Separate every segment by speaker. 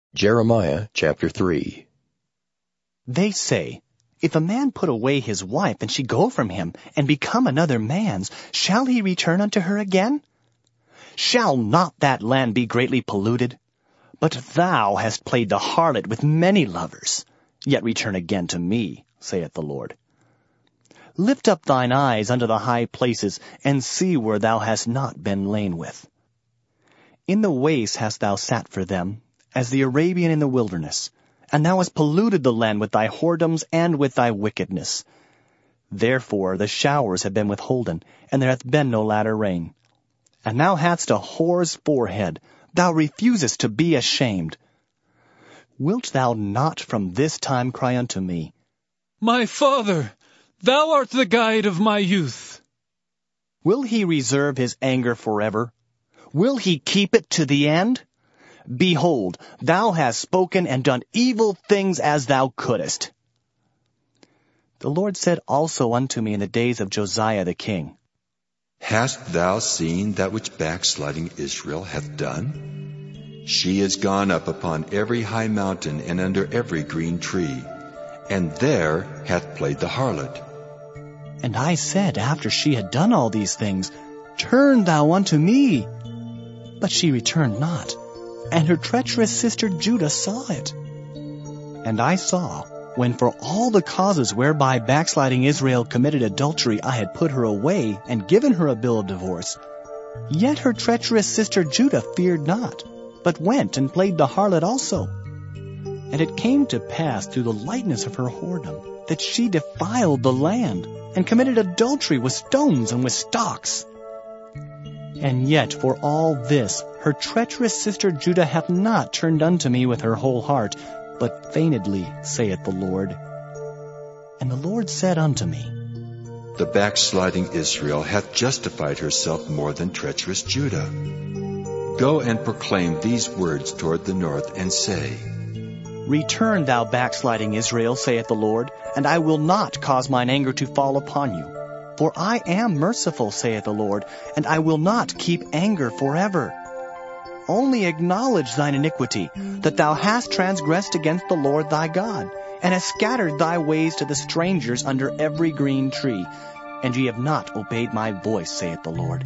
Speaker 1: Jeremiah chapter 3.
Speaker 2: They say, if a man put away his wife, and she go from him, and become another man's, shall he return unto her again? Shall not that land be greatly polluted? But thou hast played the harlot with many lovers. Yet return again to me, saith the Lord. Lift up thine eyes unto the high places, and see where thou hast not been lain with. In the waste hast thou sat for them, as the Arabian in the wilderness, and thou hast polluted the land with thy whoredoms and with thy wickedness. Therefore the showers have been withholden, and there hath been no latter rain. And thou hadst a whore's forehead, thou refusest to be ashamed. Wilt thou not from this time cry unto me,
Speaker 3: My father, thou art the guide of my youth?
Speaker 2: Will he reserve his anger forever? Will he keep it to the end? Behold, thou hast spoken and done evil things as thou couldest. The Lord said also unto me in the days of Josiah the king,
Speaker 4: Hast thou seen that which backsliding Israel hath done? She is gone up upon every high mountain and under every green tree, and there hath played the harlot.
Speaker 2: And I said, after she had done all these things, Turn thou unto me. But she returned not, and her treacherous sister Judah saw it. And I saw, when for all the causes whereby backsliding Israel committed adultery I had put her away, and given her a bill of divorce, yet her treacherous sister Judah feared not, but went and played the harlot also. And it came to pass through the lightness of her whoredom, that she defiled the land, and committed adultery with stones and with stocks. And yet for all this her treacherous sister Judah hath not turned unto me with her whole heart, but feignedly, saith the Lord. And the Lord said unto me,
Speaker 4: The backsliding Israel hath justified herself more than treacherous Judah. Go and proclaim these words toward the north, and say,
Speaker 2: Return, thou backsliding Israel, saith the Lord, and I will not cause mine anger to fall upon you. For I am merciful, saith the Lord, and I will not keep anger forever. Only acknowledge thine iniquity, that thou hast transgressed against the Lord thy God, and hast scattered thy ways to the strangers under every green tree, and ye have not obeyed my voice, saith the Lord.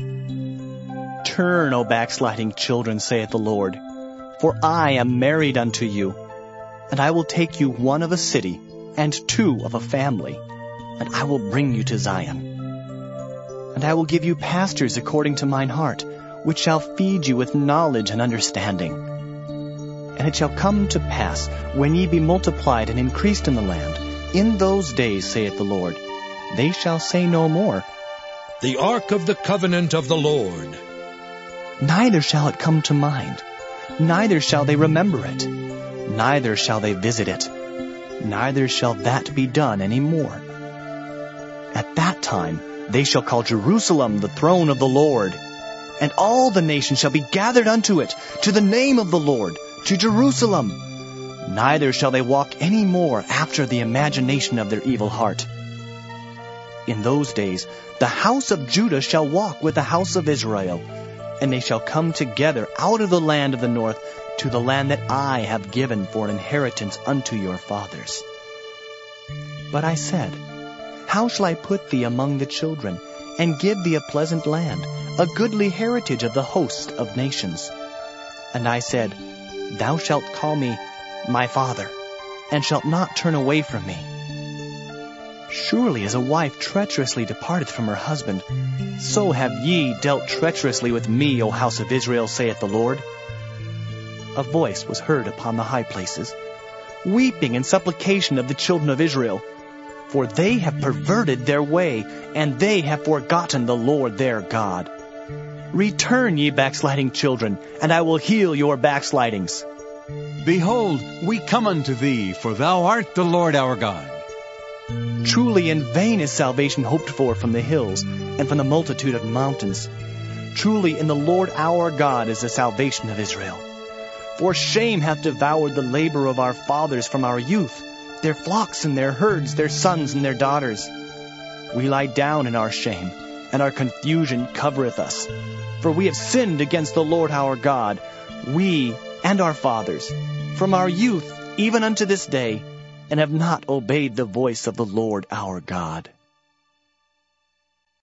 Speaker 2: Turn, O backsliding children, saith the Lord, for I am married unto you, and I will take you one of a city, and two of a family, and I will bring you to Zion. And I will give you pastors according to mine heart, which shall feed you with knowledge and understanding. And it shall come to pass, when ye be multiplied and increased in the land, in those days, saith the Lord, they shall say no more,
Speaker 3: The ark of the covenant of the Lord.
Speaker 2: Neither shall it come to mind, neither shall they remember it, neither shall they visit it, neither shall that be done any more. At that time they shall call Jerusalem the throne of the Lord, and all the nations shall be gathered unto it, to the name of the Lord, to Jerusalem. Neither shall they walk any more after the imagination of their evil heart. In those days the house of Judah shall walk with the house of Israel, and they shall come together out of the land of the north to the land that I have given for an inheritance unto your fathers. But I said, How shall I put thee among the children, and give thee a pleasant land, a goodly heritage of the host of nations? And I said, Thou shalt call me my father, and shalt not turn away from me. Surely as a wife treacherously departeth from her husband, so have ye dealt treacherously with me, O house of Israel, saith the Lord. A voice was heard upon the high places, weeping and supplication of the children of Israel, for they have perverted their way, and they have forgotten the Lord their God. Return, ye backsliding children, and I will heal your backslidings.
Speaker 5: Behold, we come unto thee, for thou art the Lord our God.
Speaker 2: Truly in vain is salvation hoped for from the hills, and from the multitude of mountains. Truly in the Lord our God is the salvation of Israel. For shame hath devoured the labor of our fathers from our youth, their flocks and their herds, their sons and their daughters. We lie down in our shame, and our confusion covereth us. For we have sinned against the Lord our God, we and our fathers, from our youth even unto this day, and have not obeyed the voice of the Lord our God.